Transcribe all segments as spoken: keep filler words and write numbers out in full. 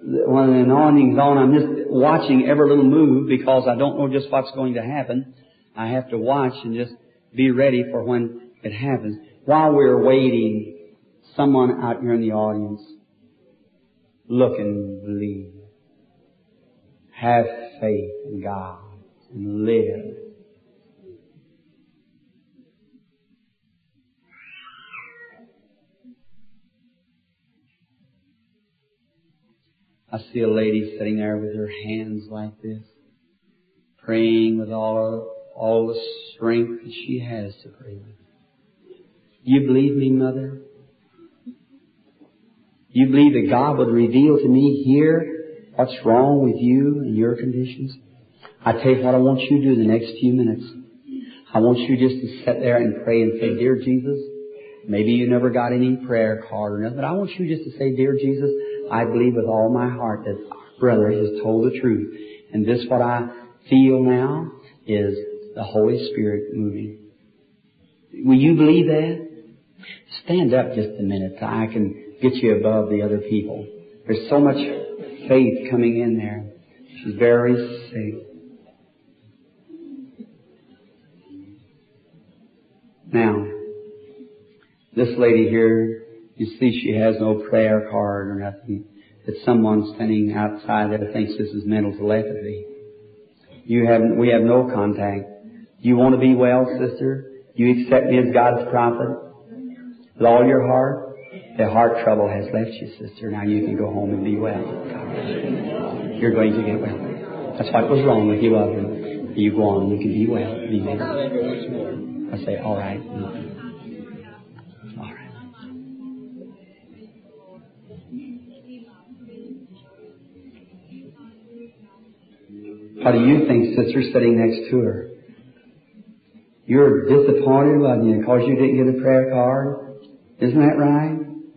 when the anointing's on, I'm just watching every little move because I don't know just what's going to happen. I have to watch and just be ready for when it happens. While we're waiting, someone out here in the audience, look and believe. Have faith in God and live. I see a lady sitting there with her hands like this, praying with all, all the strength that she has to pray with. You believe me, Mother? You believe that God would reveal to me here what's wrong with you and your conditions? I tell you what I want you to do the next few minutes. I want you just to sit there and pray and say, Dear Jesus, maybe you never got any prayer card or nothing, but I want you just to say, Dear Jesus, I believe with all my heart that our brother has told the truth. And this what I feel now is the Holy Spirit moving. Will you believe that? Stand up just a minute so I can get you above the other people. There's so much faith coming in there. She's very sick. Now, this lady here, you see she has no prayer card or nothing. That someone standing outside there thinks this is mental telepathy. You haven't, we have no contact. You want to be well, sister? You accept me as God's prophet? With all your heart? The heart trouble has left you, sister. Now you can go home and be well. You're going to get well. That's what was wrong with you, other. You go on, you can be well. Be well. I say, all right. All right. How do you think, sister, sitting next to her? You're disappointed, wasn't you, because you didn't get a prayer card? Isn't that right?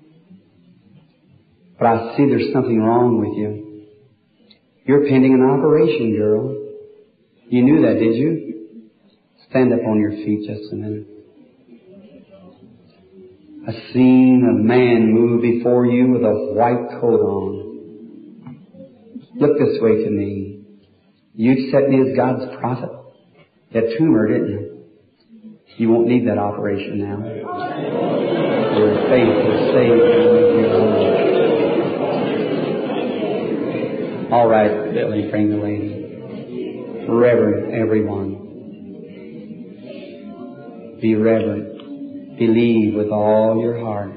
But I see there's something wrong with you. You're pending an operation, girl. You knew that, did you? Stand up on your feet just a minute. I seen a man move before you with a white coat on. Look this way to me. You accept me as God's prophet. You had a tumor, didn't you? You won't need that operation now. Your faith is saved. All right, Billy, bring the lady. Reverend, everyone. Be reverent. Believe with all your heart.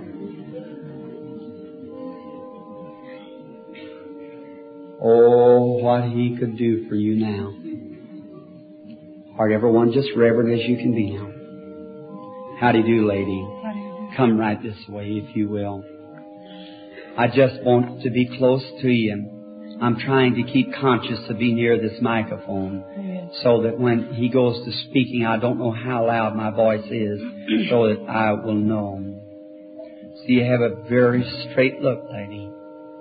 Oh, what He could do for you now. Heart, everyone, just reverent as you can be now. How do you do, lady? How do you do? Come right this way, if you will. I just want to be close to you. I'm trying to keep conscious to be near this microphone, yes, so that when he goes to speaking, I don't know how loud my voice is, so that I will know. So you have a very straight look, lady.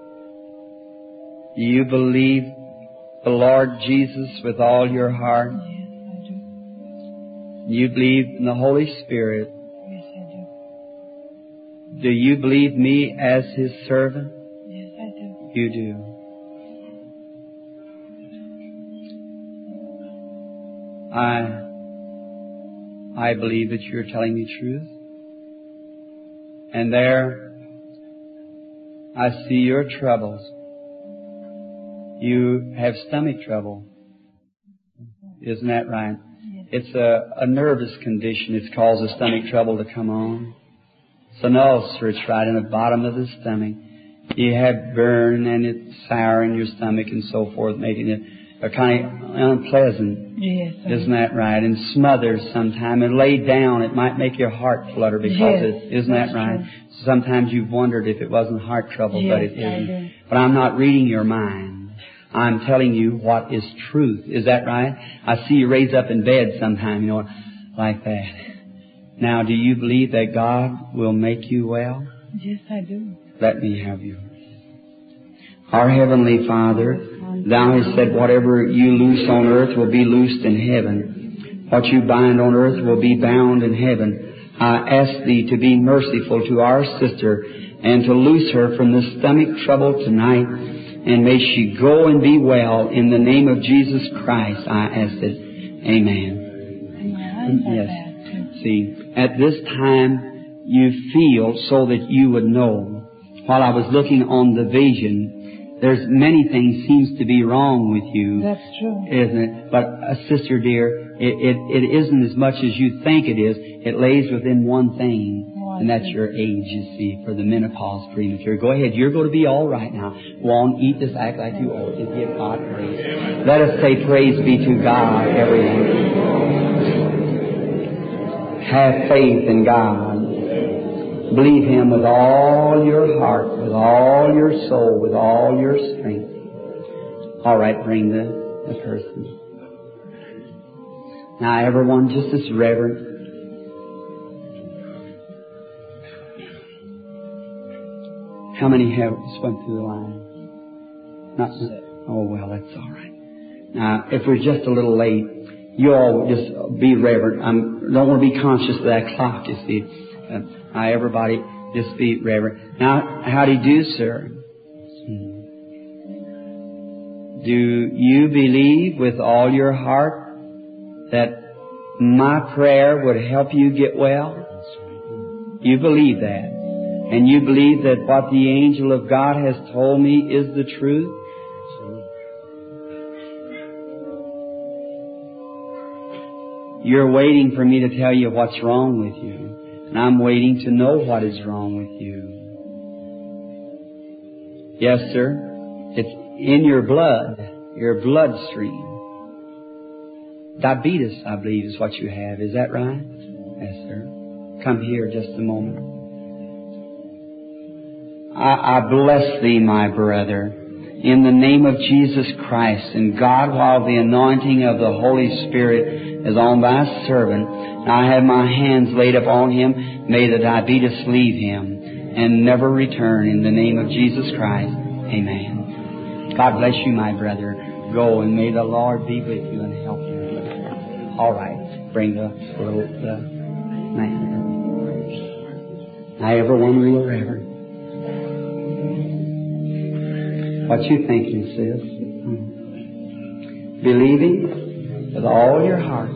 Do you believe the Lord Jesus with all your heart? Yes, I do. You believe in the Holy Spirit? Yes, I do. Do you believe me as His servant? Yes, I do. You do. I, I believe that you're telling me truth. And there, I see your troubles. You have stomach trouble. Isn't that right? Yes. It's a, a nervous condition. It's caused the stomach trouble to come on. It's an ulcer. It's right in the bottom of the stomach. You have burn and it's sour in your stomach and so forth, making it a kind of unpleasant. Yes, sir. Isn't that right? And smothers sometime. And lay down, it might make your heart flutter because yes, it, isn't that right? True. Sometimes you've wondered if it wasn't heart trouble, yes, but it isn't. But I'm not reading your mind. I'm telling you what is truth. Is that right? I see you raise up in bed sometime, you know, like that. Now, do you believe that God will make you well? Yes, I do. Let me have you. Our Heavenly Father, Thou hast said whatever you loose on earth will be loosed in heaven. What you bind on earth will be bound in heaven. I ask Thee to be merciful to our sister and to loose her from the stomach trouble tonight and may she go and be well in the name of Jesus Christ. I ask it. Amen. Yes. See, at this time you feel so that you would know. While I was looking on the vision, there's many things seems to be wrong with you. That's true. Isn't it? But, uh, sister dear, it, it, it isn't as much as you think it is. It lays within one thing. And that's your age, you see, for the menopause premature. Go ahead, you're going to be all right now. Go on, eat this, act like you ought to. Give God praise. Let us say praise be to God, everyone. Have faith in God. Believe Him with all your heart, with all your soul, with all your strength. All right, bring the, the person. Now, everyone, just as reverent. How many have went through the line? Not oh well, that's all right. Now, if we're just a little late, you all just be reverent. I don't want to be conscious of that clock. You see, uh, now everybody just be reverent. Now, how do you do, sir? Hmm. Do you believe with all your heart that my prayer would help you get well? You believe that. And you believe that what the angel of God has told me is the truth? You're waiting for me to tell you what's wrong with you. And I'm waiting to know what is wrong with you. Yes, sir. It's in your blood, your bloodstream. Diabetes, I believe, is what you have. Is that right? Yes, sir. Come here just a moment. I, I bless thee, my brother, in the name of Jesus Christ. And God, while the anointing of the Holy Spirit is on thy servant, I have my hands laid upon him. May the diabetes leave him and never return in the name of Jesus Christ. Amen. God bless you, my brother. Go, and may the Lord be with you and help you. All right. Bring the little the man. Now, everyone real reverend. What you thinking, sis? Hmm. Believing with all your heart.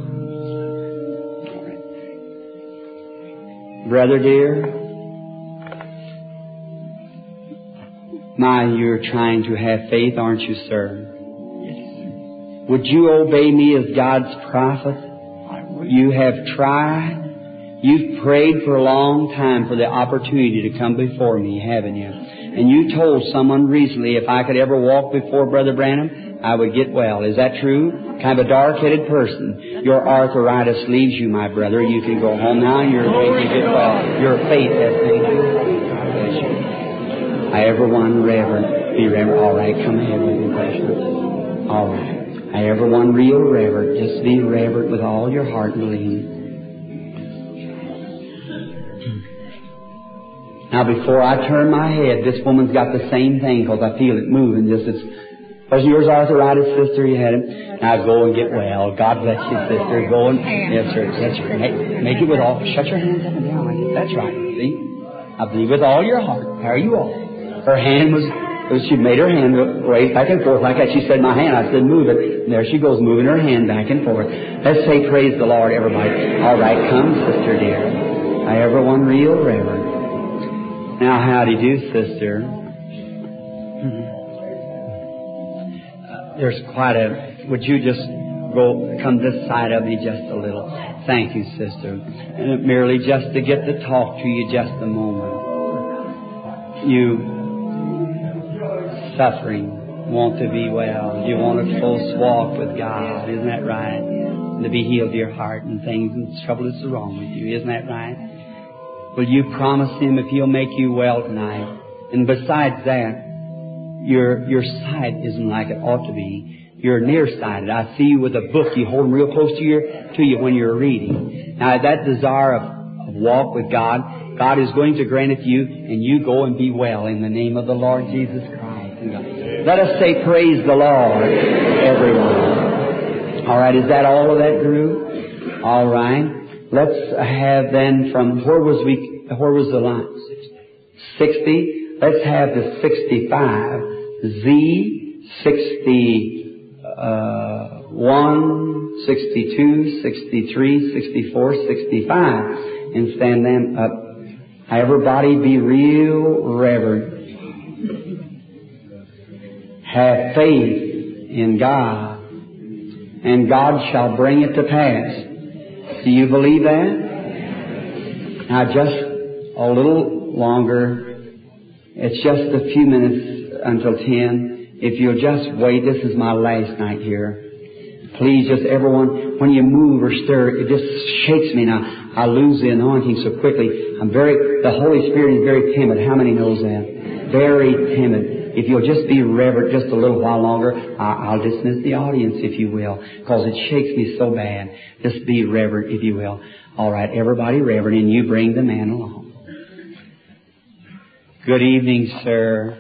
Brother dear, my, you're trying to have faith, aren't you, sir? Yes. Would you obey me as God's prophet? You have tried. You've prayed for a long time for the opportunity to come before me, haven't you? And you told someone recently if I could ever walk before Brother Branham, I would get well. Is that true? Kind of a dark-headed person. Your arthritis leaves you, my brother. You can go home now and you're going to get well. Your faith has made you. God bless you. I everyone reverent. Be reverent. All right, come ahead with your question. All right. I everyone real reverent. Just be reverent with all your heart and believe. Now, before I turn my head, this woman's got the same thing because I feel it moving. Just as was yours arthritis, sister? You had it. Now go and get well. God bless you, sister. Go and yes, sir. That's right. Make, make it with all. Shut your hands up and down like that. That's right. See, I believe with all your heart. How are you all? Her hand was. She made her hand raise back and forth like that. She said, "My hand." I said, "Move it." And there she goes, moving her hand back and forth. Let's say, "Praise the Lord," everybody. All right, come, sister dear. I everyone real reverent. Now, how do you do, sister? Uh, there's quite a... Would you just go come this side of me just a little? Thank you, sister. And merely just to get to talk to you just a moment. You suffering, want to be well. You want a close walk with God. Isn't that right? And to be healed of your heart and things and trouble that's wrong with you. Isn't that right? Will you promise Him if He'll make you well tonight? And besides that, your your sight isn't like it ought to be. You're nearsighted. I see you with a book. You hold them real close to your to you when you're reading. Now that desire of, of walk with God, God is going to grant it to you, and you go and be well in the name of the Lord Jesus Christ. Let us say, "Praise the Lord," everyone. All right, is that all of that group? All right. Let's have then from, where was we, where was the line? sixty. Let's have the sixty-five. Z sixty-one, sixty-two, sixty-three, sixty-four, sixty-five, and stand them up. Everybody be real reverent. Have faith in God, and God shall bring it to pass. Do you believe that? Now just a little longer. It's just a few minutes until ten. If you'll just wait, this is my last night here. Please, just everyone, when you move or stir, it just shakes me now. I lose the anointing so quickly. I'm very, the Holy Spirit is very timid. How many knows that? Very timid. If you'll just be reverent just a little while longer, I'll dismiss the audience, if you will, because it shakes me so bad. Just be reverent, if you will. All right, everybody reverent, and you bring the man along. Good evening, sir.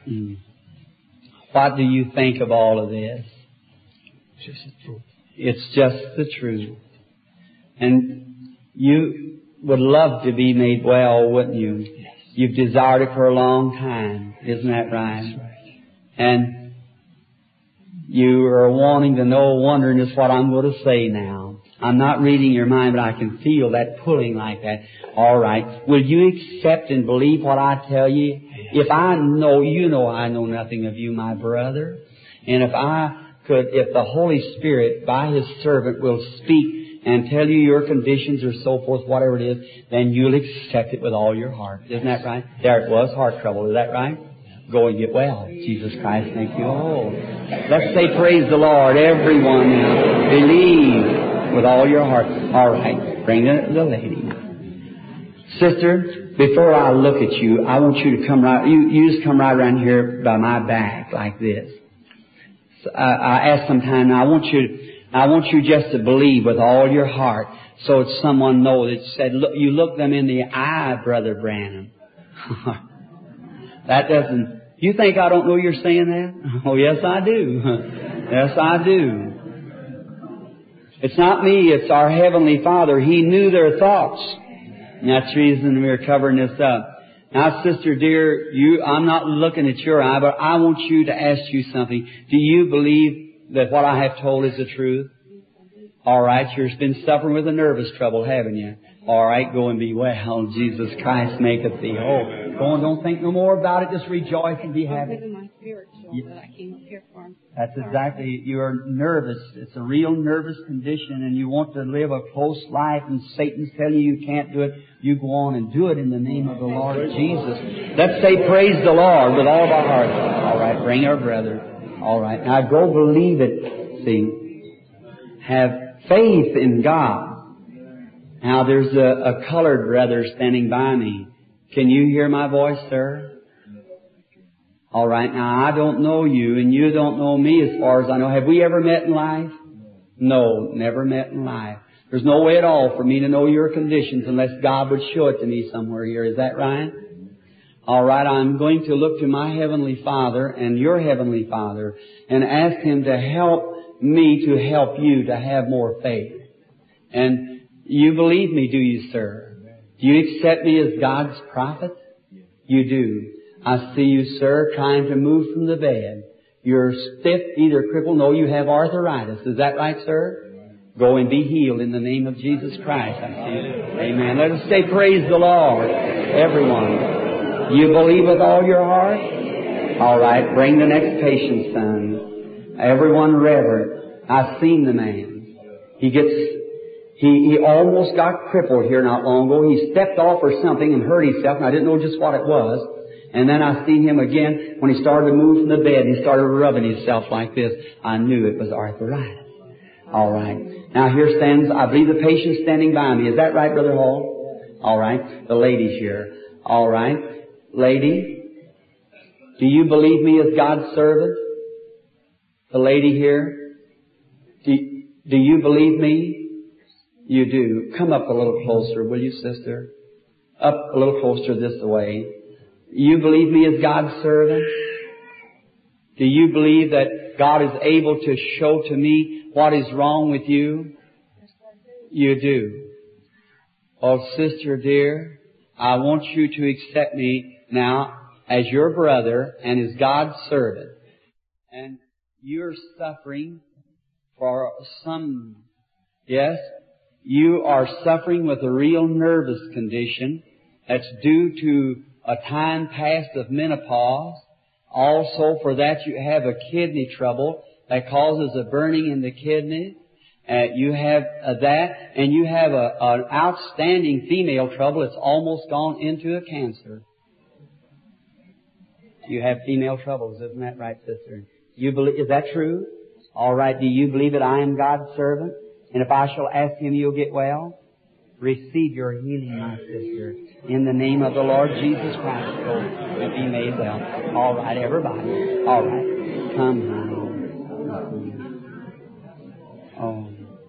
What do you think of all of this? It's just the truth. It's just the truth. And you would love to be made well, wouldn't you? Yes. You've desired it for a long time. Isn't that right? That's right. And you are wanting to know, wondering just what I'm going to say now. I'm not reading your mind, but I can feel that pulling like that. All right. Will you accept and believe what I tell you? Yes. If I know, you know I know nothing of you, my brother. And if I could, if the Holy Spirit, by His servant, will speak and tell you your conditions or so forth, whatever it is, then you'll accept it with all your heart. Isn't that right? There it was, heart trouble. Is that right? Go and get well. Jesus Christ make you whole. Let's say praise the Lord, everyone now. Believe with all your heart. All right. Bring the, the lady. Sister, before I look at you, I want you to come right, you, you just come right around here by my back like this. So I, I asked sometime, now I want you I want you just to believe with all your heart, so that someone knows. It said, look, you look them in the eye, Brother Branham. That doesn't. You think I don't know you're saying that? Oh, yes, I do. Yes, I do. It's not me. It's our Heavenly Father. He knew their thoughts. And that's the reason we're covering this up. Now, sister dear, you, I'm not looking at your eye, but I want you to ask you something. Do you believe that what I have told is the truth? All right, you've been suffering with a nervous trouble, haven't you? All right, go and be well. Jesus Christ maketh thee whole. Go and don't think no more about it. Just rejoice and be happy. My spiritual that I came up here for. That's exactly. You're nervous. It's a real nervous condition, and you want to live a close life, and Satan's telling you you can't do it. You go on and do it in the name of the Lord Jesus. Let's say praise the Lord with all of our hearts. All right, bring our brother. All right. Now go believe it. See. Have faith in God. Now there's a, a colored brother standing by me. Can you hear my voice, sir? All right. Now I don't know you and you don't know me as far as I know. Have we ever met in life? No, never met in life. There's no way at all for me to know your conditions unless God would show it to me somewhere here. Is that right? All right, I'm going to look to my Heavenly Father and your Heavenly Father and ask Him to help me to help you to have more faith. And you believe me, do you, sir? Do you accept me as God's prophet? You do. I see you, sir, trying to move from the bed. You're stiff, either crippled. No, you have arthritis. Is that right, sir? Go and be healed in the name of Jesus Christ. I see. Amen. Let us say praise the Lord, everyone. You believe with all your heart? All right, bring the next patient, son. Everyone reverent. I've seen the man. He gets, he, he almost got crippled here not long ago. He stepped off or something and hurt himself, and I didn't know just what it was. And then I seen him again when he started to move from the bed. He started rubbing himself like this. I knew it was arthritis. All right. Now here stands, I believe the patient standing by me. Is that right, Brother Hall? All right. The lady's here. All right. Lady, do you believe me as God's servant? The lady here, do, do you believe me? You do. Come up a little closer, will you, sister? Up a little closer this way. You believe me as God's servant? Do you believe that God is able to show to me what is wrong with you? You do. Oh, sister dear, I want you to accept me now as your brother and as God's servant. And you're suffering for some, yes, you are suffering with a real nervous condition that's due to a time past of menopause. Also, for that you have a kidney trouble that causes a burning in the kidney. Uh, you have uh, that, and you have a, an outstanding female trouble. It's almost gone into a cancer. You have female troubles, isn't that right, sister? You believe, is that true? All right. Do you believe that I am God's servant? And if I shall ask Him, you'll get well? Receive your healing, my sister, in the name of the Lord Jesus Christ. Go and be made well. All right, everybody. All right. Come now. Oh.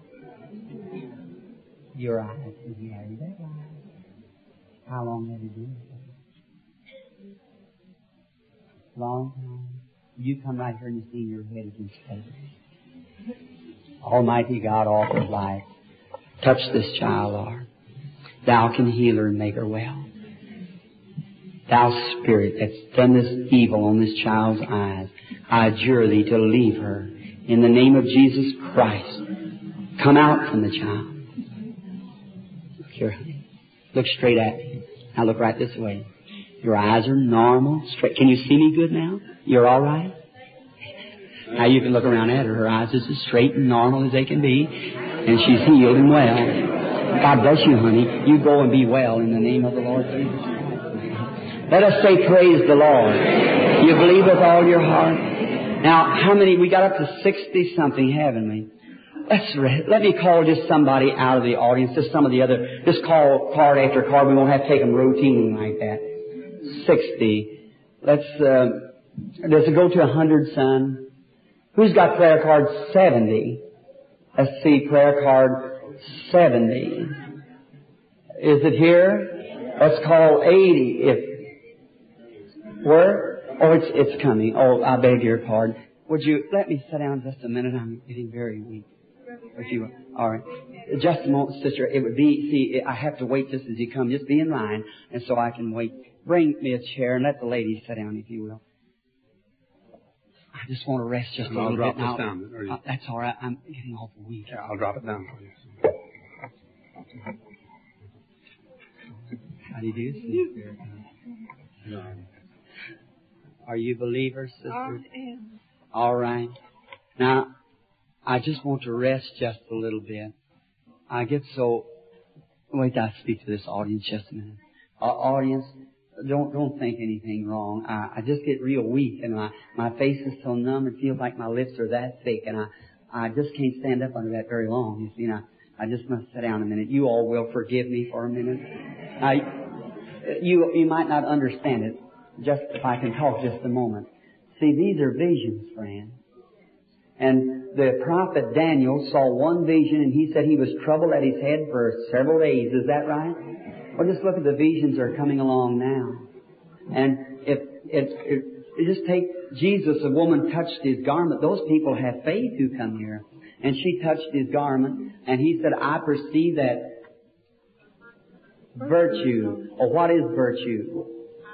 Your eyes. Yeah, you that right. How long have you been? Long time. You come right here and you see your head against heaven. Almighty God, author of life, touch this child, Lord. Thou can heal her and make her well. Thou Spirit that's done this evil on this child's eyes, I adjure Thee to leave her. In the name of Jesus Christ, come out from the child. Look here, honey. Look straight at me. Now look right this way. Your eyes are normal. Straight. Can you see me good now? You're all right? Now you can look around at her. Her eyes are as straight and normal as they can be. And she's healed and well. God bless you, honey. You go and be well in the name of the Lord Jesus Christ. Let us say praise the Lord. You believe with all your heart. Now, how many? We got up to sixty-something, haven't we? Let's re- let me call just somebody out of the audience. Just some of the other. Just call card after card. We won't have to take them routinely like that. Sixty. Let's. Uh, does it go to a hundred, son? Who's got prayer card seventy? Let's see, prayer card seventy. Is it here? Let's call eighty. If where? Oh, it's it's coming. Oh, I beg your pardon. Would you let me sit down just a minute? I'm getting very weak. If you all right, just a moment, sister. It would be. See, I have to wait just as you come. Just be in line, and so I can wait. Bring me a chair and let the ladies sit down, if you will. I just want to rest just a I'll little drop bit now. this down. Are you... Uh, that's all right. I'm getting awful weak. Yeah, I'll drop it down for you. How do you do, sister? No. Are you believers, sister? I am. All right. Now, I just want to rest just a little bit. I get so... Wait, I speak to this audience just a minute. Uh, audience, don't don't think anything wrong. I, I just get real weak, and my, my face is so numb. It feels like my lips are that thick, and I, I just can't stand up under that very long. You see, and I, I just must sit down a minute. You all will forgive me for a minute. I, you you might not understand it. Just if I can talk just a moment. See, these are visions, friend. And the prophet Daniel saw one vision, and he said he was troubled at his head for several days. Is that right? Well, just look at the visions that are coming along now. And if, if, if you just take Jesus, a woman touched his garment. Those people have faith who come here. And she touched his garment, and he said, I perceive that virtue. Or what is virtue?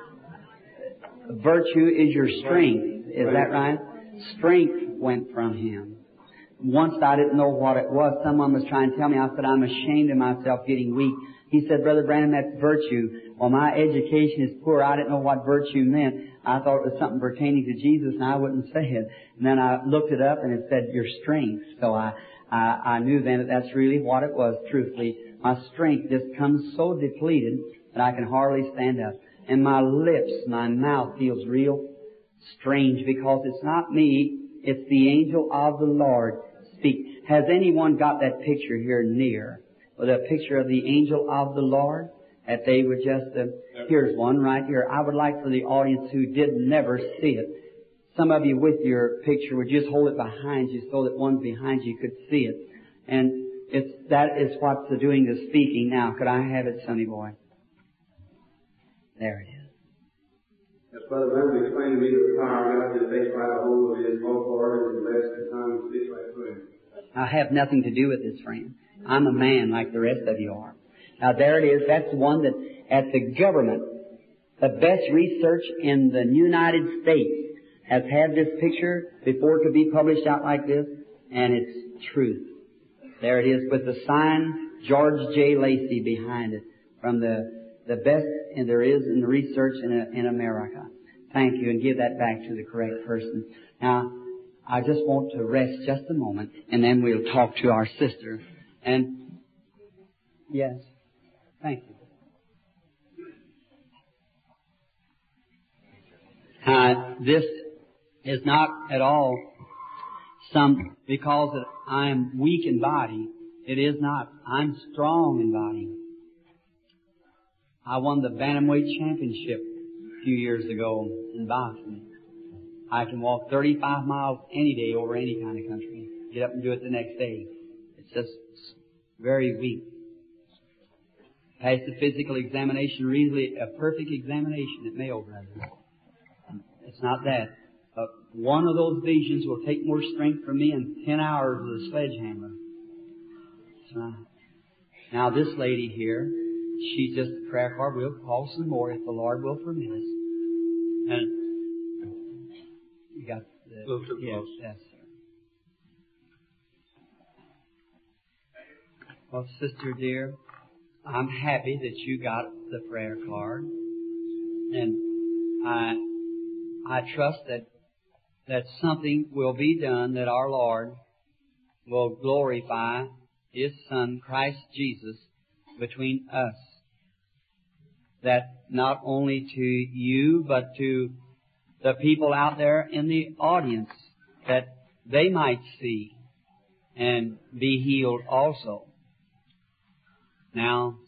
Virtue is your strength. Is that right? Strength went from him. Once I didn't know what it was. Someone was trying to tell me. I said, I'm ashamed of myself getting weak. He said, Brother Branham, that's virtue. Well, my education is poor. I didn't know what virtue meant. I thought it was something pertaining to Jesus, and I wouldn't say it. And then I looked it up, and it said your strength. So I, I, I knew then that that's really what it was, truthfully. My strength just comes so depleted that I can hardly stand up. And my lips, my mouth feels real strange because it's not me, it's the angel of the Lord speak. Has anyone got that picture here near? With a picture of the angel of the Lord? That they would just, uh, here's one right here. I would like for the audience who did never see it, some of you with your picture would just hold it behind you so that ones behind you could see it. And it's, that is what's doing the speaking now. Could I have it, Sonny boy? There it is. Yes, Brother Branham explained to me that the power of God just takes right a hold of his vocal organs and lets the tongue speak right through him. I have nothing to do with this, friend. I'm a man like the rest of you are. Now there it is. That's the one that at the government, The best research in the United States has had this picture before it could be published out like this, and it's truth. There it is with the sign George J. Lacey behind it from the, the best and there is in the research in, a, in America. Thank you, and give that back to the correct person. Now, I just want to rest just a moment, and then we'll talk to our sister. And, yes, thank you. Uh, this is not at all some, because I am weak in body. It is not. I'm strong in body. I won the Bantamweight Championship a few years ago in boxing. I can walk thirty-five miles any day over any kind of country. Get up and do it the next day. It's just very weak. Passed the physical examination, really a perfect examination at Mayo Brothers. It's not that. Uh, one of those visions will take more strength from me in ten hours with a sledgehammer. So, now this lady here, she's just a prayer card. We'll call some more if the Lord will permit us. And you got the, yes, yes, sir. Well, sister dear, I'm happy that you got the prayer card, and I I trust that that something will be done, that our Lord will glorify His Son, Christ Jesus, between us. That not only to you, but to the people out there in the audience, that they might see and be healed also. Now,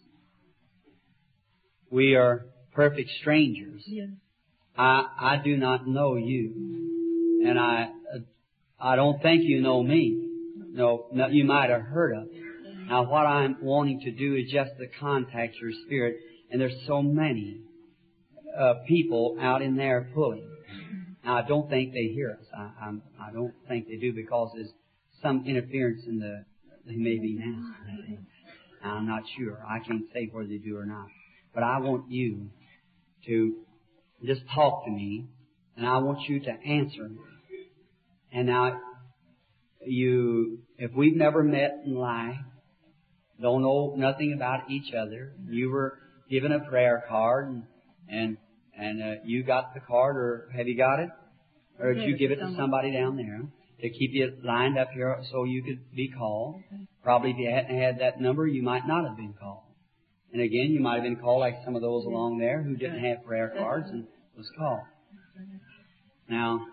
we are perfect strangers. Yes. I, I do not know you, and I, I don't think you know me. No, no, you might have heard of. Now, what I'm wanting to do is just to contact your spirit, and there's so many uh, people out in there pulling. Now, I don't think they hear us. I, I'm, I don't think they do, because there's some interference in the. They may be now. Now, I'm not sure. I can't say whether they do or not. But I want you to just talk to me, and I want you to answer me. And now, you, if we've never met in life, don't know nothing about each other, you were given a prayer card, and and, and uh, you got the card, or have you got it? Or did you give it to somebody down there to keep you lined up here so you could be called? Probably if you hadn't had that number, you might not have been called. And again, you might have been called like some of those along there who didn't have prayer cards and was called. Now,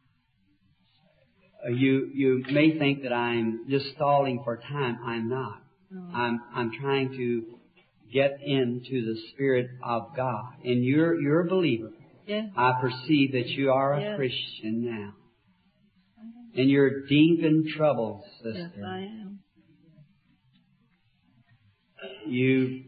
uh, you you may think that I'm just stalling for time. I'm not. I'm I'm trying to get into the Spirit of God. And you're you're a believer. Yes. I perceive that you are a Yes. Christian now. And you're deep in trouble, sister. Yes, I am. You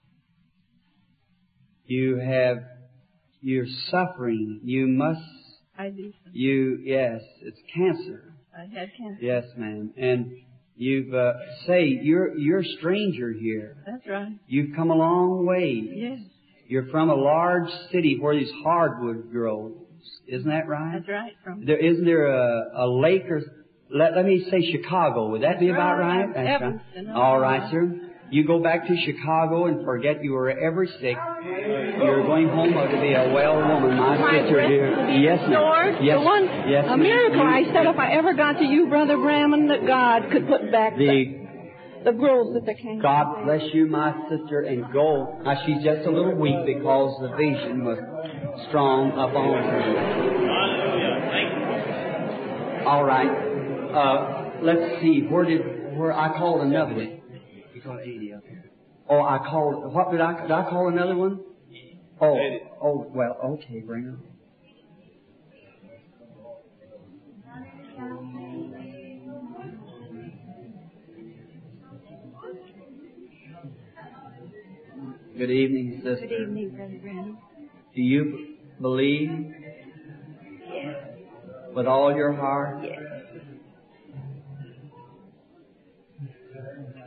you have you're suffering. You must I do. you yes, it's cancer. I had cancer. Yes, ma'am. And you've uh, say you're you're a stranger here. That's right. You've come a long way. Yes. You're from a large city where these hardwood grows. Isn't that right? That's right. From There isn't there a, a lake or let, let me say Chicago. Would that be That's about right. right? That's Evanston. right. All right, sir. You go back to Chicago and forget you were ever sick. You're going home to be a well woman, my My sister breast dear. will be Yes, restored. ma'am. Yes, The one, yes, a ma'am. miracle. You- I said if I ever got to you, Brother Bramman, that God could put back the, the the growth that they came. God bless you, my sister, and go. Now, she's just a little weak because the vision was strong upon her. Hallelujah. Thank you. All right. Uh, let's see. Where did where I called another one? You called eighty up here. Oh, I called. What did I? Did I call another one? Oh, oh. Well, okay. Bring her. Good evening, sister. Good evening, Brother Bramman. Do you believe Yes. with all your heart? Yes.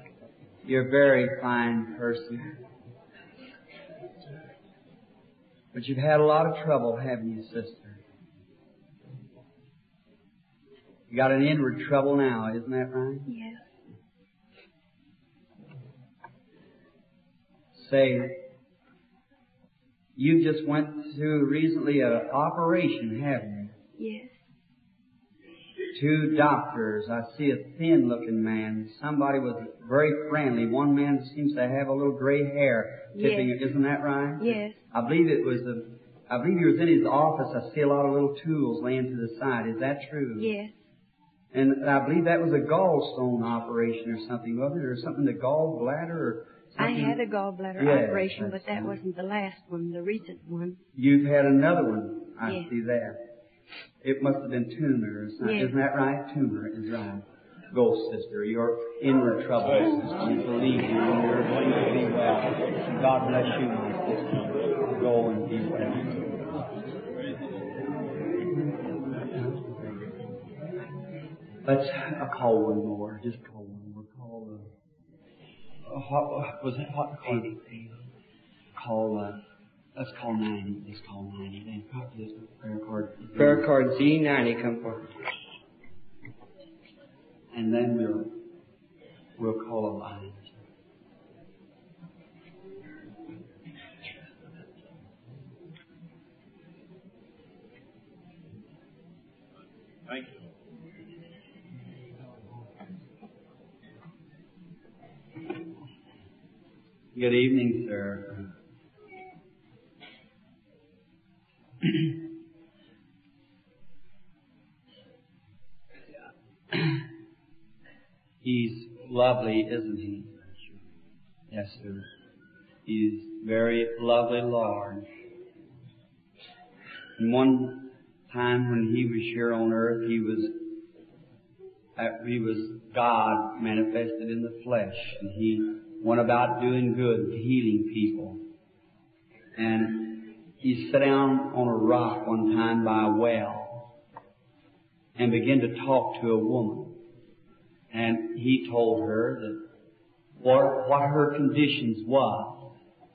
You're a very fine person. But you've had a lot of trouble, haven't you, sister? You got an inward trouble now, isn't that right? Yes. Say, you just went through recently an operation, haven't you? Yes. Two doctors. I see a thin-looking man. Somebody was very friendly. One man seems to have a little gray hair tipping. Yes. Isn't that right? Yes. I believe it was a. I believe he was in his office. I see a lot of little tools laying to the side. Is that true? Yes. And I believe that was a gallstone operation or something, wasn't it? Or something, the gallbladder or I something. had a gallbladder Yes, operation, but that's that right. wasn't the last one, the recent one. You've had another one. I Yes. see that. It must have been tumor or something. Yes. Isn't that right? Tumor is right. Go, sister. You're inward trouble, sister. We believe you and you're going to be well. God bless you, my sister. Go and be well. Let's uh, call one more. Just call one more. Call uh, uh, what was it? What call? Call. Uh, let's call ninety. Let's call ninety. Then copy this prayer card. Prayer card Z ninety, come forward. And then we'll we'll call a line. Thank you. Good evening, sir. He's lovely, isn't he? Yes, sir. He's very lovely, Lord. And one time when he was here on earth, he was uh, he was God manifested in the flesh, and he went about doing good, healing people. And he sat down on a rock one time by a well and began to talk to a woman. And he told her that what, what her conditions was.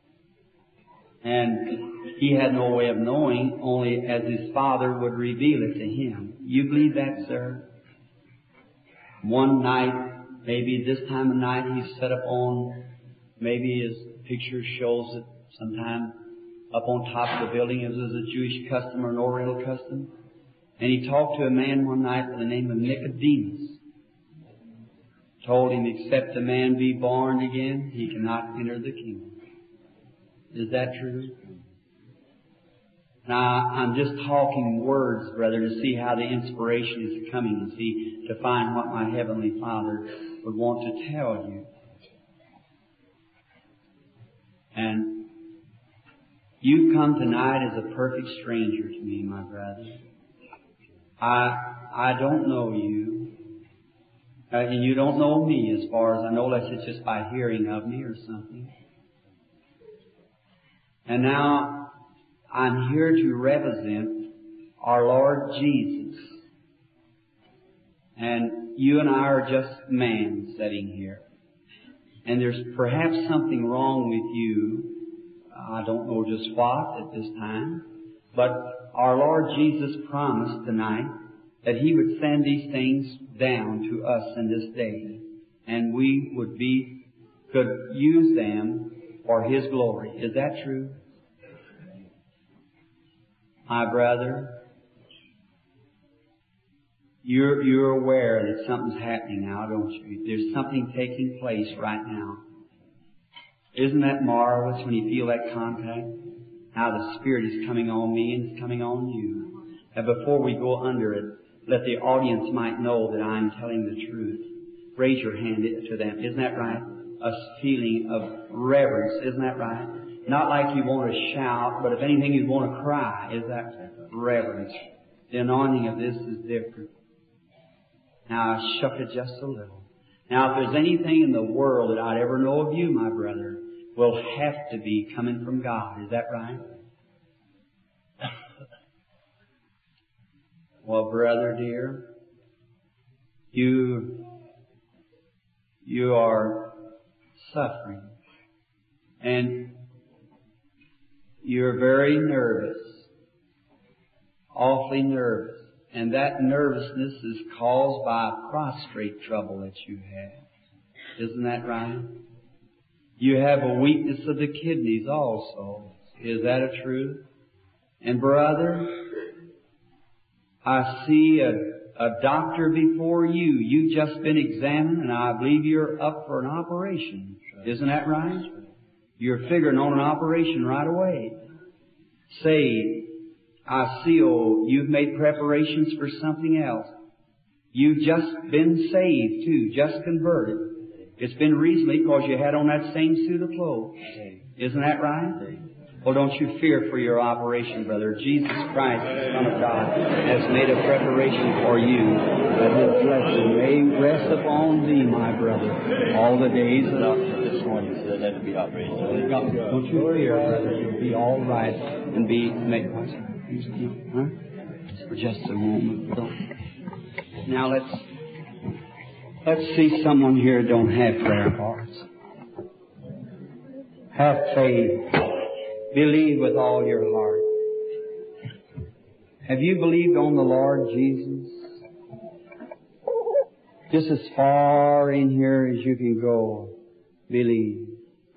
And he had no way of knowing, only as his Father would reveal it to him. You believe that, sir? One night, maybe this time of night, he sat up on, maybe his picture shows it sometime, up on top of the building, as was a Jewish custom or an Oriental custom. And he talked to a man one night by the name of Nicodemus. Told him, except a man be born again, he cannot enter the kingdom. Is that true? Now, I'm just talking words, brother, to see how the inspiration is coming, to see, to find what my Heavenly Father would want to tell you. And you've come tonight as a perfect stranger to me, my brother. I, I don't know you. Uh, and you don't know me as far as I know, unless it's just by hearing of me or something. And now, I'm here to represent our Lord Jesus. And you and I are just men sitting here. And there's perhaps something wrong with you. I don't know just what at this time. But our Lord Jesus promised tonight that He would send these things down to us in this day. And we would be, could use them for His glory. Is that true? My brother, you're, you're aware that something's happening now, don't you? There's something taking place right now. Isn't that marvelous when you feel that contact? Now the Spirit is coming on me and it's coming on you. And before we go under it, let the audience might know that I'm telling the truth. Raise your hand to them. Isn't that right? A feeling of reverence. Isn't that right? Not like you want to shout, but if anything you want to cry. Is that reverence? The anointing of this is different. Now I shook it just a little. Now if there's anything in the world that I'd ever know of you, my brother, will have to be coming from God. Is that right? Well, brother dear, you, you are suffering. And You're very nervous. Awfully nervous. And that nervousness is caused by prostrate trouble that you have. Isn't that right? You have a weakness of the kidneys also. Is that a truth? And brother, I see a, a doctor before you. You've just been examined and I believe you're up for an operation. Isn't that right? You're figuring on an operation right away. Say, I see, oh, you've made preparations for something else. You've just been saved too, just converted. It's been recently because you had on that same suit of clothes. Isn't that right? Well, don't you fear for your operation, brother. Jesus Christ, the Son of God, has made a preparation for you that His blessing may rest upon thee, my brother, all the days of this morning, so that had to be operated. Don't you fear, brother. You'll be all right and be make what's huh? For just a moment. Now let's let's see someone here who don't have prayer cards. Have faith. Believe with all your heart. Have you believed on the Lord Jesus? Just as far in here as you can go, believe.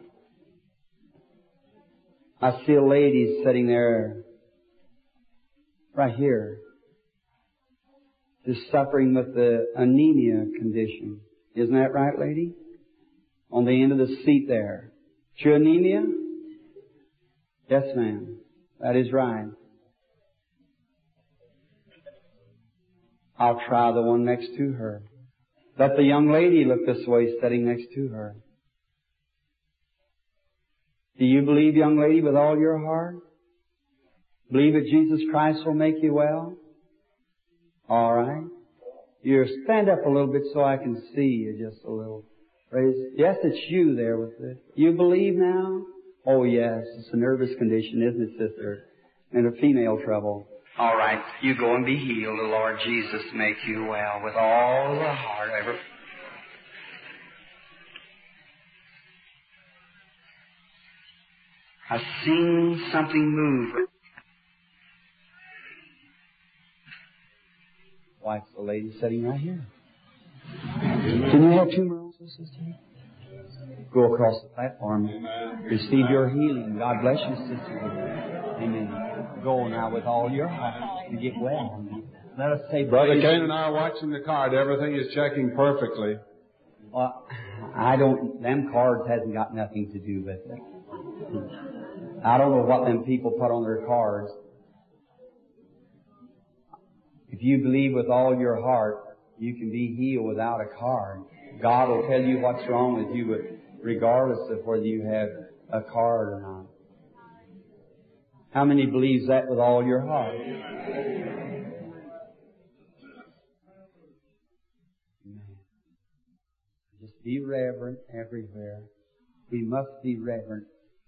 I see a lady sitting there, right here, just suffering with the anemia condition. Isn't that right, lady? On the end of the seat there. True anemia? Yes, ma'am. That is right. I'll try the one next to her. Let the young lady look this way, sitting next to her. Do you believe, young lady, with all your heart? Believe that Jesus Christ will make you well? All right. You stand up a little bit so I can see you just a little. Praise. Yes, it's you there with it. You believe now? Oh, yes. It's a nervous condition, isn't it, sister? And a female trouble. All right. You go and be healed. The Lord Jesus make you well with all the heart ever. I've seen something move. Wife's the lady sitting right here. Can you have two more also, sister? Go across the platform. Receive your healing. God bless you, sister. Amen. Go now with all your heart to get well. Let us say, Brother Kane and I are watching the card. Everything is checking perfectly. Well, I don't, them cards hasn't got nothing to do with it. I don't know what them people put on their cards. If you believe with all your heart, you can be healed without a card. God will tell you what's wrong with you, regardless of whether you have a card or not. How many believes that with all your heart? Just be reverent everywhere. We must be reverent.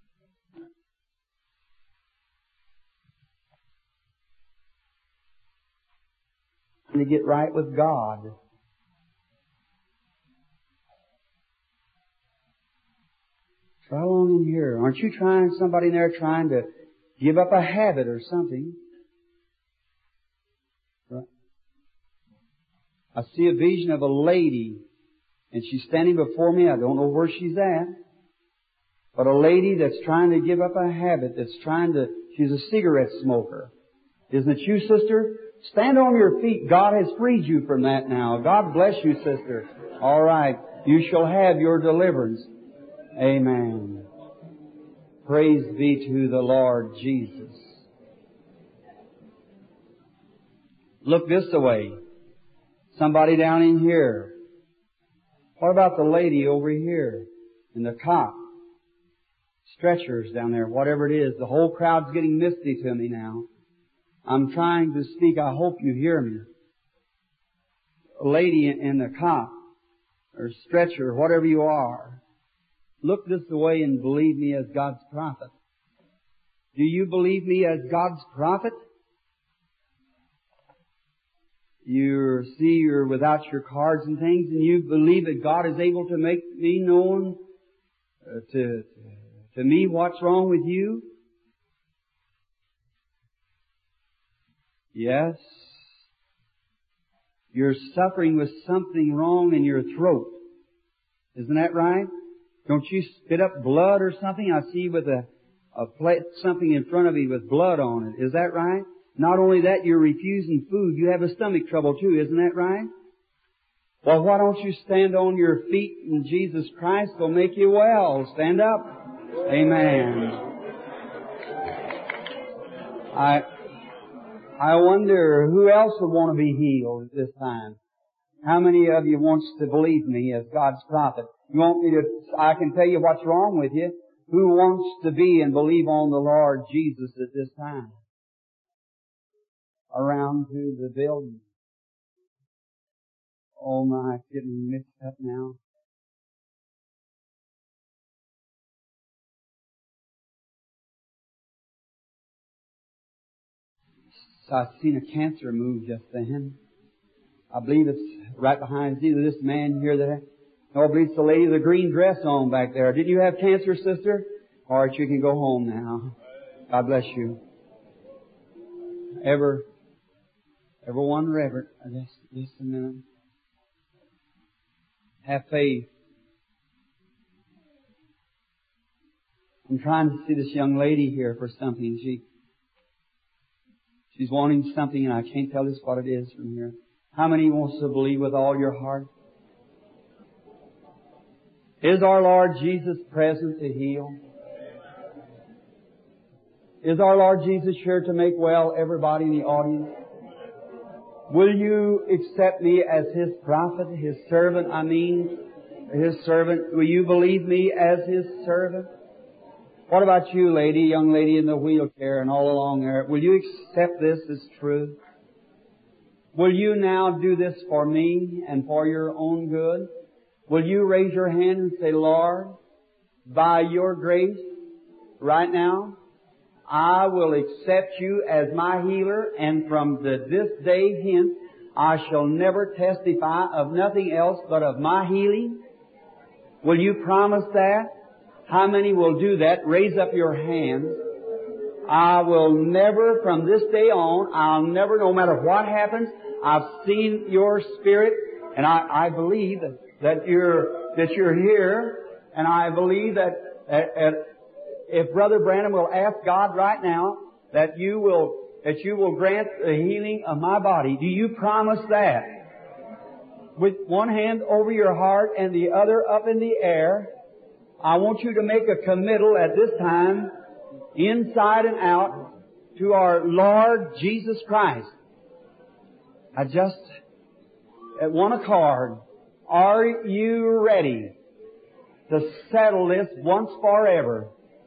To get right with God. Try along in here. Aren't you trying, somebody in there trying to give up a habit or something? Right. I see a vision of a lady, and she's standing before me. I don't know where she's at. But a lady that's trying to give up a habit, that's trying to, she's a cigarette smoker. Isn't it you, sister? Stand on your feet. God has freed you from that now. God bless you, sister. All right. You shall have your deliverance. Amen. Praise be to the Lord Jesus. Look this way. Somebody down in here. What about the lady over here in the cot? Stretchers down there, whatever it is. The whole crowd's getting misty to me now. I'm trying to speak. I hope you hear me. A lady in the cot or stretcher, whatever you are. Look this way and believe me as God's prophet. Do you believe me as God's prophet? You see you're without your cards and things, and you believe that God is able to make me known uh, to, to me what's wrong with you? Yes. You're suffering with something wrong in your throat. Isn't that right? Don't you spit up blood or something? I see with a, a plate, something in front of you with blood on it. Is that right? Not only that, you're refusing food. You have a stomach trouble too. Isn't that right? Well, why don't you stand on your feet and Jesus Christ will make you well. Stand up. Amen. I, I wonder who else would want to be healed at this time. How many of you wants to believe me as God's prophet? You want me to, I can tell you what's wrong with you. Who wants to be and believe on the Lord Jesus at this time? Around to the building. Oh my, it's getting mixed up now. So I've seen a cancer move just then. I believe it's right behind either this man here that, no, I believe it's the lady with the green dress on back there. Did you have cancer, sister? All right, you can go home now. God bless you. Ever, everyone reverent. Just, just a minute. Have faith. I'm trying to see this young lady here for something. She, she's wanting something and I can't tell just what it is from here. How many wants to believe with all your heart? Is our Lord Jesus present to heal? Is our Lord Jesus here to make well everybody in the audience? Will you accept me as His prophet, His servant, I mean, His servant? Will you believe me as His servant? What about you, lady, young lady in the wheelchair and all along there? Will you accept this as true? Will you now do this for me and for your own good? Will you raise your hand and say, Lord, by your grace, right now, I will accept you as my healer, and from the, this day hence, I shall never testify of nothing else but of my healing? Will you promise that? How many will do that? Raise up your hands. I will never, from this day on, I'll never, no matter what happens, I've seen your spirit, and I, I believe that, that you're that you're here, and I believe that, that, that if Brother Branham will ask God right now that you will that you will grant the healing of my body. Do you promise that? With one hand over your heart and the other up in the air, I want you to make a committal at this time, inside and out, to our Lord Jesus Christ. I just, at one accord, are you ready to settle this once forever?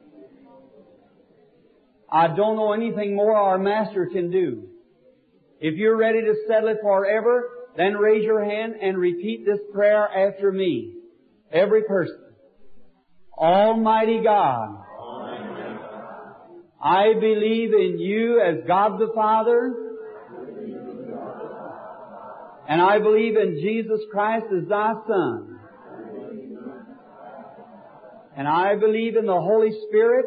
I don't know anything more our Master can do. If you're ready to settle it forever, then raise your hand and repeat this prayer after me. Every person. Almighty God, I believe in you as God the Father, and I believe in Jesus Christ as thy Son. And I believe in the Holy Spirit,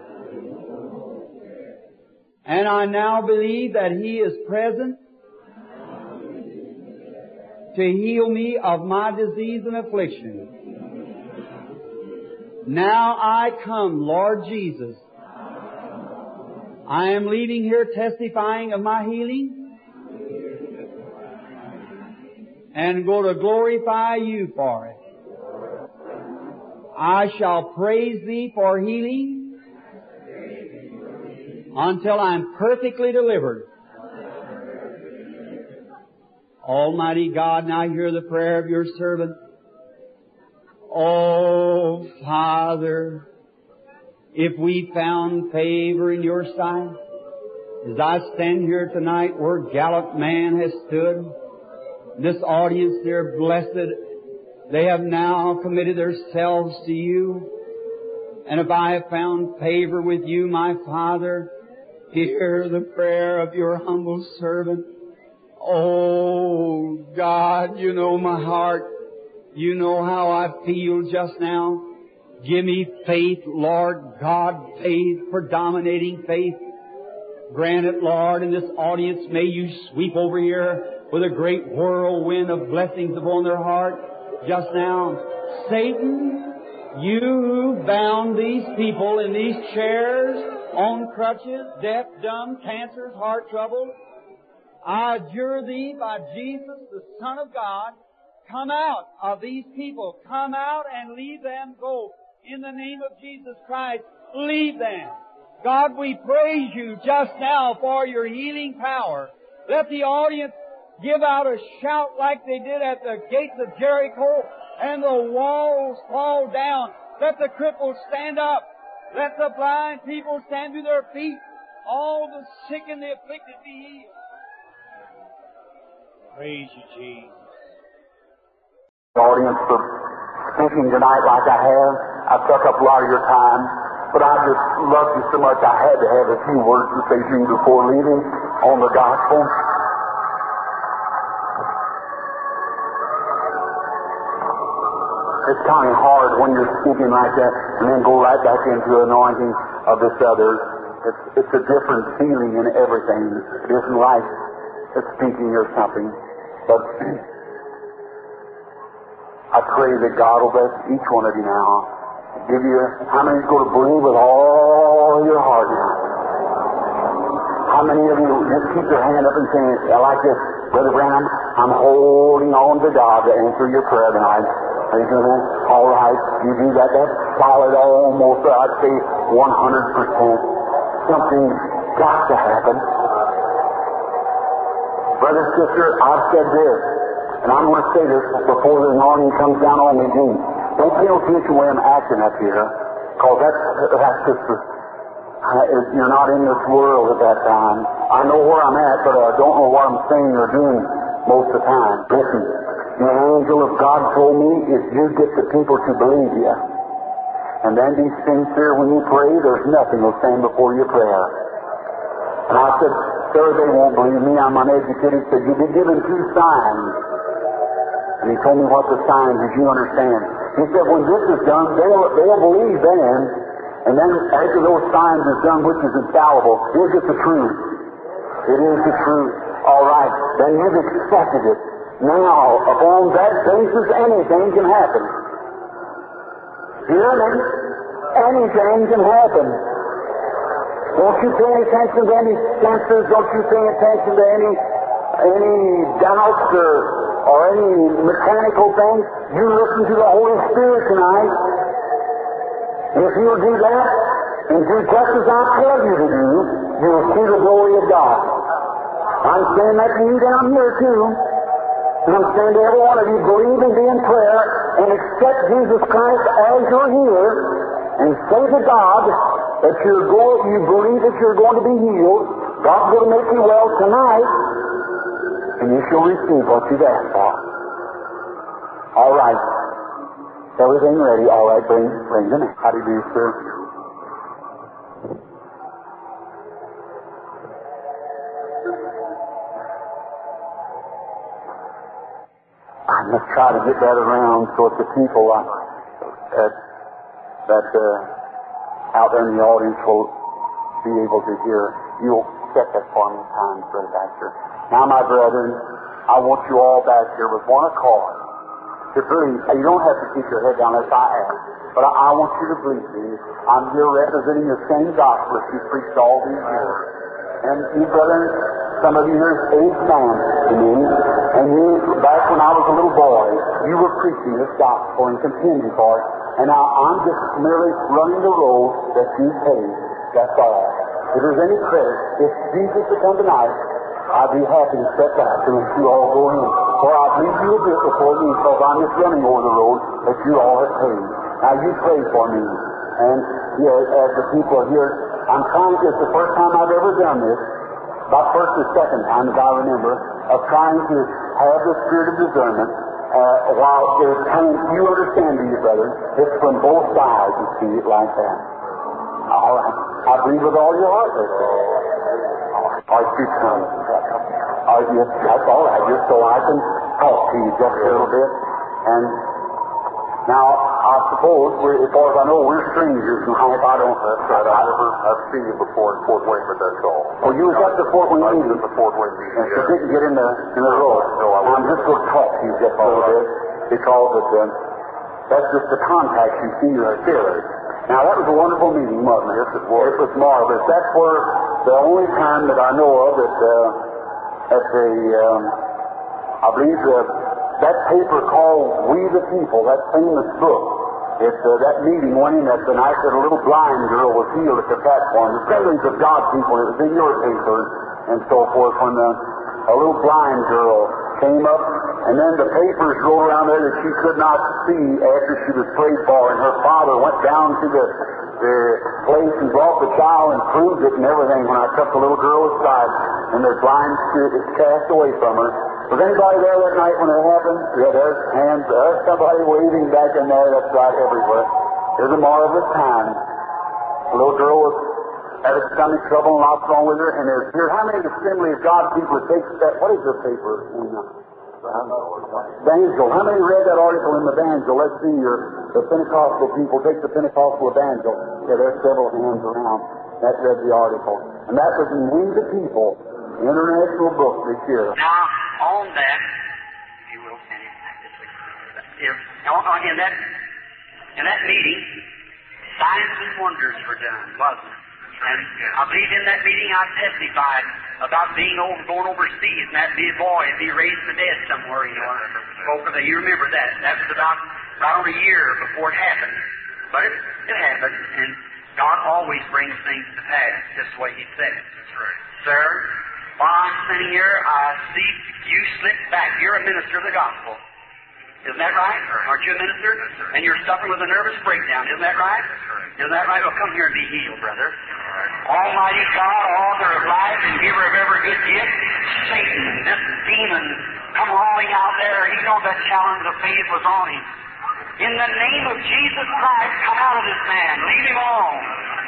and I now believe that He is present to heal me of my disease and affliction. Now I come, Lord Jesus. I am leaving here testifying of my healing and go to glorify you for it. I shall praise Thee for healing until I'm perfectly delivered. Almighty God, now hear the prayer of your servant. Oh, Father, if we found favor in your sight, as I stand here tonight where gallant man has stood, this audience, they're blessed. They have now committed themselves to you. And if I have found favor with you, my Father, hear the prayer of your humble servant. Oh, God, you know my heart. You know how I feel just now. Give me faith, Lord God, faith, predominating faith. Grant it, Lord, in this audience, may You sweep over here with a great whirlwind of blessings upon their heart. Just now, Satan, You who bound these people in these chairs, on crutches, deaf, dumb, cancers, heart trouble, I adjure Thee by Jesus, the Son of God, come out of these people. Come out and leave them go. In the name of Jesus Christ, leave them. God, we praise You just now for Your healing power. Let the audience give out a shout like they did at the gates of Jericho and the walls fall down. Let the cripples stand up. Let the blind people stand to their feet. All the sick and the afflicted be healed. Praise You, Jesus. Audience for speaking tonight like I have. I've took up a lot of your time, but I just loved you so much I had to have a few words to say to you before leaving on the gospel. It's kind of hard when you're speaking like that and then go right back into anointing of this other. It's, it's a different feeling in everything. It isn't like it's speaking or something. But I pray that God will bless each one of you now. Give you, how many is going to believe with all your heart now? How many of you just keep your hand up and say, like this, Brother Branham, I'm holding on to God to answer your prayer tonight. Are you doing that? All right. You do that. That's solid almost, I'd say, one hundred percent. Something's got to happen. Brother, sister, I've said this, and I'm going to say this before the anointing comes down on me deep. Don't pay no attention where I'm acting up here, because that's, that's just, uh, you're not in this world at that time. I know where I'm at, but I don't know what I'm saying or doing most of the time. Listen, the angel of God told me if you get the people to believe you, and then be sincere when you pray, there's nothing will stand before your prayer. And I said, sir, they won't believe me. I'm uneducated. He said, you've been given two signs. And he told me what the signs is, you understand. He said, when this is done, they'll, they'll believe then. And then after those signs is done, which is infallible, is it the truth? It is the truth. All right. Then you've accepted it. Now, upon that basis, anything can happen. Hear me? Anything can happen. Don't you pay attention to any senses? Don't you pay attention to any any doubts or or any mechanical things? You listen to the Holy Spirit tonight. If you'll do that and do just as I tell you to do, you'll see the glory of God. I'm saying that to you down here too. And I'm saying to every one of you, believe and be in prayer and accept Jesus Christ as your healer and say to God that you're going, you believe that you're going to be healed. God's going to make you well tonight, and you shall receive what you've asked for. All right. Everything ready? All right, bring, bring them in. How do you do, sir? I must try to get that around so that the people uh, that, that uh, out there in the audience will be able to hear. You'll set that for me in time, Brother Baxter. Now, my brethren, I want you all back here with one accord to believe. You don't have to keep your head down as I ask, but I, I want you to believe me. I'm here representing the same gospel that you preached all these years. And you, brethren, some of you here is aged man to me, and you, back when I was a little boy, you were preaching this gospel and contending for it, and now I'm just merely running the road that you paved. That's all. If there's any credit, if Jesus would come tonight, I'd be happy to step back and let you all go in. For I'd leave you a bit before me, because I'm just running over the road that you all have paved. Now you pray for me. And yeah, as the people are here, I'm trying, it's the first time I've ever done this, about first or second time, as I remember, of trying to have the spirit of discernment, uh, while there's pain. You understand, do you, brother? It's from both sides, you see it like that. All right. I believe with all your heart, let's say. All right. All right, speak tongues. All right, yes, that's all right, just so I can talk to you just a little bit. And Now, I suppose, we're, as far as I know, we're strangers in life. I don't... That's right. I've never... I've seen you before in Fort Wayne, but that's all. Oh, you was at the Fort Wayne meeting? I was at the Fort Wayne meeting, yeah. So didn't get in the, in the row. No, I wasn't. I'm just going to talk to you just a little bit, because it, uh, that's just the contact you see right there. Now, that was a wonderful meeting, wasn't it? Yes, it was. It was marvelous. That's where the only time that I know of that, uh, at the, um, I believe the, that paper called We the People, that famous book, it, uh, that meeting went in at the night that a little blind girl was healed at the platform. The feelings of God's people, it was in your paper and so forth, when the, a little blind girl came up, and then the papers rolled around there that she could not see after she was prayed for, and her father went down to the, the place and brought the child and proved it and everything when I took the little girl aside, and the blind spirit was cast away from her. Was anybody there that night when it happened? Yeah, there's hands, there's somebody waving back in there, that's right, everywhere. It was a marvelous time. The little girl was had a stomach trouble and lots wrong with her, and there's here, how many Assembly of God people takes that, what is your paper? Evangel. How many read that article in the Evangel? Let's see, your, the Pentecostal people, take the Pentecostal Evangel. Yeah, there's several hands around that read the article. And that was in We the People, the international book this year. Now, on that, if you will, Sandy, if, on, in that, in that meeting, signs and wonders were done, wasn't it? And I believe in that meeting I testified about being over, going overseas, and that be a boy and be raised from the dead somewhere, you know. I spoke of that. You remember that. That was about right over a year before it happened. But it, it happened, and God always brings things to pass just the way He said it. That's right. Sir, while I'm sitting here, I see you slip back. You're a minister of the gospel. Isn't that right? Right. Aren't you a minister? Right. And you're suffering with a nervous breakdown. Isn't that right? Right. Isn't that right? Well, come here and be healed, brother. Right. Almighty God, author of life and giver of every good gift, Satan, this demon, come rolling out there. He knows that challenge of faith was on him. In the name of Jesus Christ, come out of this man. Leave him alone.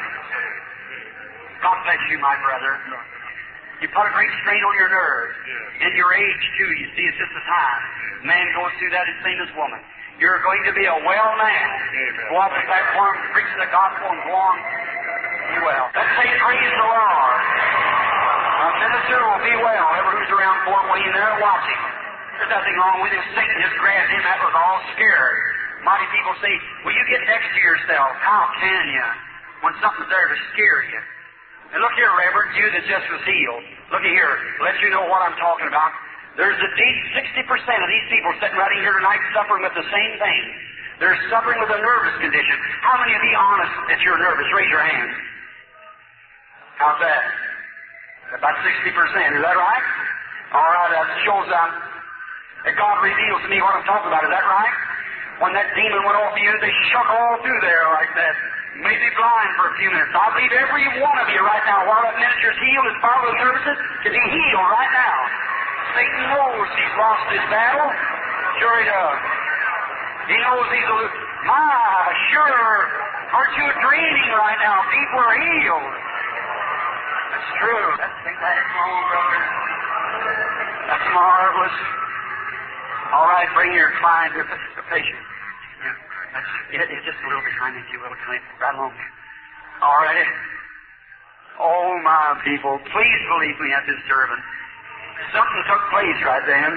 God bless you, my brother. You put a great strain on your nerves. Yeah. In your age, too, you see, it's just the time. Man goes through that, the same as woman. You're going to be a well man. Yeah, go off the platform, preach the gospel, and go on. Be well. Let's say praise the Lord. A minister will be well. Ever who's around Fort Wayne there watching. There's nothing wrong with him. Satan just grabbed him. That was all scared. Mighty people say, well, you get next to yourself. How can you? When something's there to scare you. And look here, Reverend, you that just was healed. Look here, let you know what I'm talking about. There's a deep sixty percent of these people sitting right in here tonight suffering with the same thing. They're suffering with a nervous condition. How many of you honest that you're nervous? Raise your hands. How's that? About sixty percent. Is that right? All right, that shows um, that God reveals to me what I'm talking about. Is that right? When that demon went off you, they shook all through there like that. May be blind for a few minutes. I believe every one of you right now, while that minister's healed, his power of services, can be healed right now. Satan knows he's lost his battle. Sure he does. He knows he's a... My, sure. Aren't you dreaming right now? People are healed. That's true. That's exactly wrong, brother. That's marvelous. All right, bring your client, your patient. That's, it, it's just a little behind, if you will, right along. All right. Oh, my people, please believe me at this sermon. Something took place right then.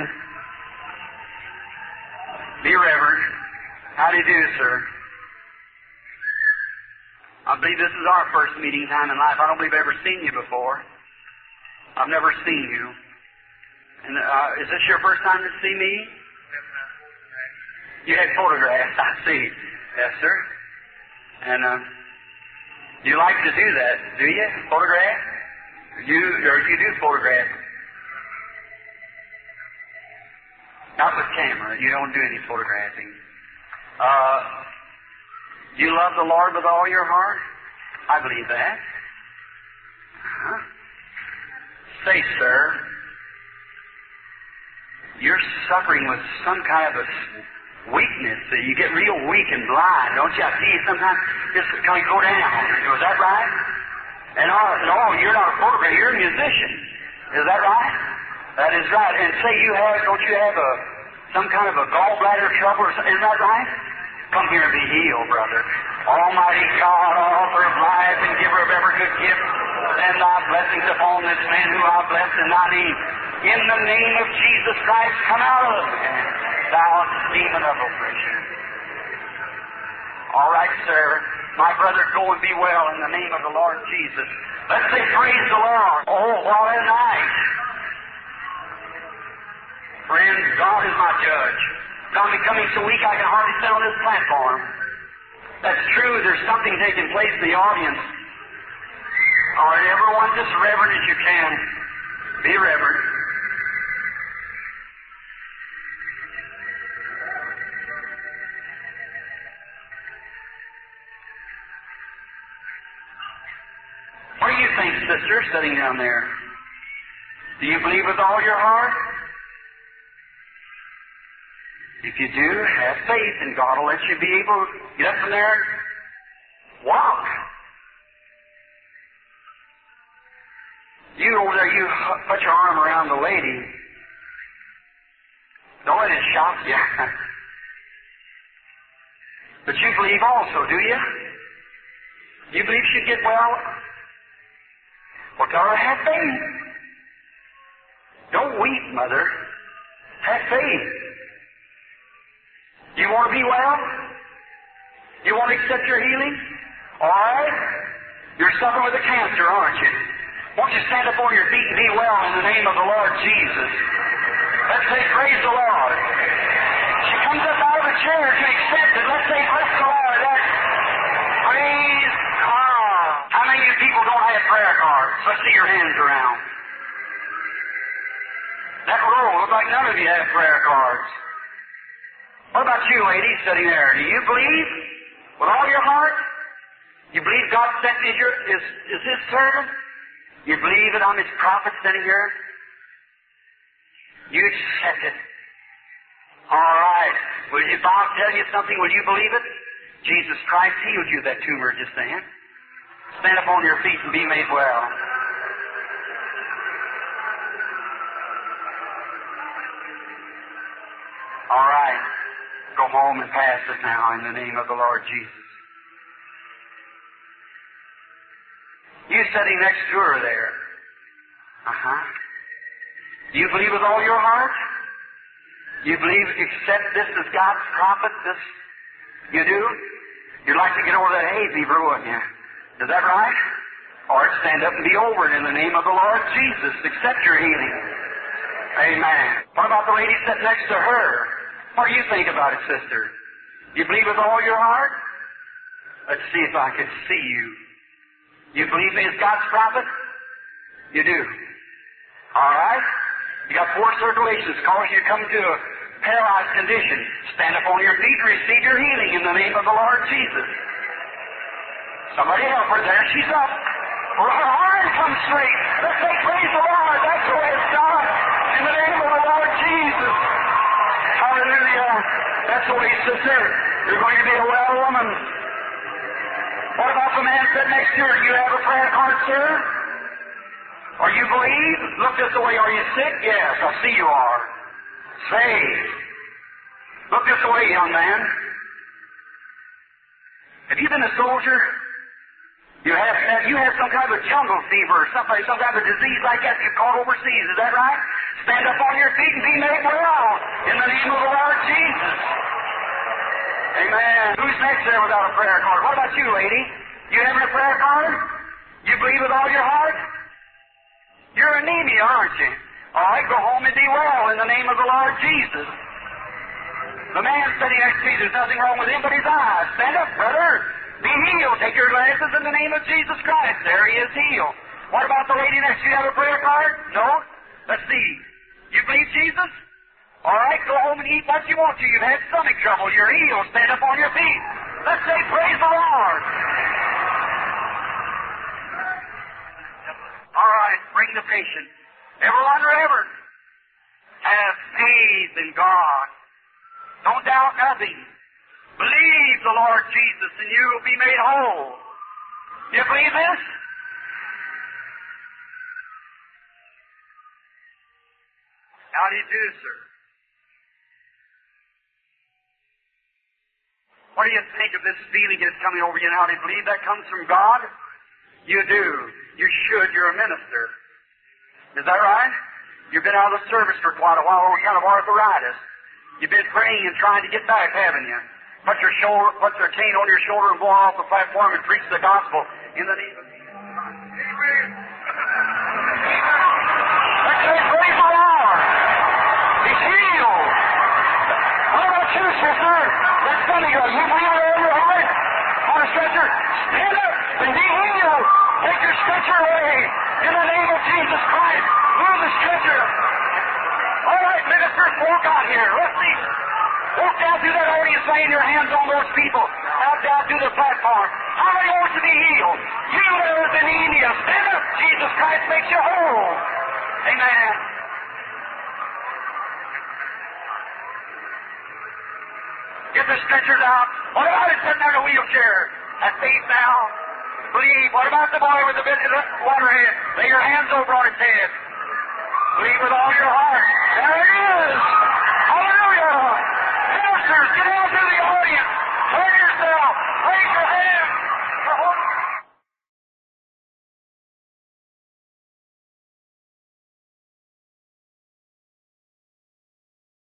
Be reverent. How do you do, sir? I believe this is our first meeting time in life. I don't believe I've ever seen you before. I've never seen you. And uh, is this your first time to see me? You had photographs, I see. Yes, sir. And uh, you like to do that, do you? Photograph? You or you do photograph? Not with camera. You don't do any photographing. Uh, you love the Lord with all your heart? I believe that. Uh-huh. Say, sir, you're suffering with some kind of a weakness. You get real weak and blind, don't you? I see you sometimes just kind of go down. Is that right? And all, no, you're not a photographer. You're a musician. Is that right? That is right. And say you have, don't you have a some kind of a gallbladder trouble or something? Isn't that right? Come here and be healed, brother. Almighty God, author of life and giver of every good gift, send thy blessings upon this man who I bless in thy name. In the name of Jesus Christ, come out of him, thou demon of oppression. All right, sir. My brother, go and be well in the name of the Lord Jesus. Let's say praise the Lord. Oh, what a night. Friends, God is my judge. I'm becoming so weak I can hardly sit on this platform. That's true. There's something taking place in the audience. All right, everyone, just reverent as you can. Be reverent. What do you think, sister, sitting down there? Do you believe with all your heart? If you do, have faith, and God will let you be able to get up from there and walk. You over there, you put your arm around the lady. Don't let it shock you. But you believe also, do you? You believe she'd get well? Well, tell her, have faith. Don't weep, mother. Have faith. You want to be well? You want to accept your healing? All right. You're suffering with a cancer, aren't you? Won't you stand up on your feet and be well in the name of the Lord Jesus? Let's say, praise the Lord. She comes up out of the chair to accept it. Let's say, bless the Lord. That's praise God. How many of you people don't have prayer cards? Let's see your hands around. That row looks like none of you have prayer cards. What about you, lady, sitting there? Do you believe with all your heart? You believe God sent me here is, is His servant? You believe that I'm His prophet sitting here? You accept it. All right. Well, if I'll tell you something, will you believe it? Jesus Christ healed you of that tumor just then. Stand up on your feet and be made well. All right. Go home and pass it now in the name of the Lord Jesus. You sitting next to her there. Uh-huh. Do you believe with all your heart? You believe, accept this as God's prophet? This, you do? You'd like to get over that hay fever, wouldn't you? Is that right? Or stand up and be over it in the name of the Lord Jesus. Accept your healing. Amen. What about the lady sitting next to her? What do you think about it, sister? You believe with all your heart? Let's see if I can see you. You believe me as God's prophet? You do. All right. You got four circulations causing you to come to a paralyzed condition. Stand up on your feet and receive your healing in the name of the Lord Jesus. Somebody help her. There she's up. Her arm comes straight. Let's say, praise the Lord. That's the way it's done. In the name of the Lord Jesus. Hallelujah. That's the way, sister. You're going to be a well woman. What about the man sitting next to you? Do you have a prayer card, sir? Or you believe? Look this way. Are you sick? Yes, I see you are. Saved. Look this way, young man. Have you been a soldier? You have you have some kind of a jungle fever or something, some kind of a disease like that you caught overseas. Is that right? Stand up on your feet and be made well in the name of the Lord Jesus. Amen. Who's next there without a prayer card? What about you, lady? You having a prayer card? You believe with all your heart? You're anemia, aren't you? All right, go home and be well in the name of the Lord Jesus. The man sitting next to you, there's nothing wrong with him but his eyes. Stand up, brother. Be healed. Take your glasses in the name of Jesus Christ. There he is, healed. What about the lady next to you? Have a prayer card? No? Let's see. You believe Jesus? All right, go home and eat what you want to. You've had stomach trouble. You're healed. Stand up on your feet. Let's say, praise the Lord. All right, bring the patient. Everyone reverent. Have faith in God. Don't doubt nothing. Believe the Lord Jesus and you will be made whole. You believe this? How do you do, sir? What do you think of this feeling that's coming over you now? Do you believe that comes from God? You do. You should. You're a minister. Is that right? You've been out of the service for quite a while, all kind of arthritis. You've been praying and trying to get back, haven't you? Put your shoulder, put your cane on your shoulder and go off the platform and preach the gospel in the name of Jesus. Amen. Let's say praise the Lord. He's healed. How about you, sister? That's funny. You believe it in your heart? On a stretcher, stand up and be healed. Take your stretcher away. In the name of Jesus Christ, move the stretcher. All right, ministers, walk out here. Let's see. Walk down through that audience, laying your hands on those people. Out down through the platform. How many want to be healed? You that are anemia, stand up. Jesus Christ makes you whole. Amen. Get the stretchers out. What about it sitting there in a wheelchair? That faith now. Believe. What about the boy with the bit of water head? Lay your hands over on his head. Believe with all your heart. There it is. Hallelujah. Ministers, get out through the audience.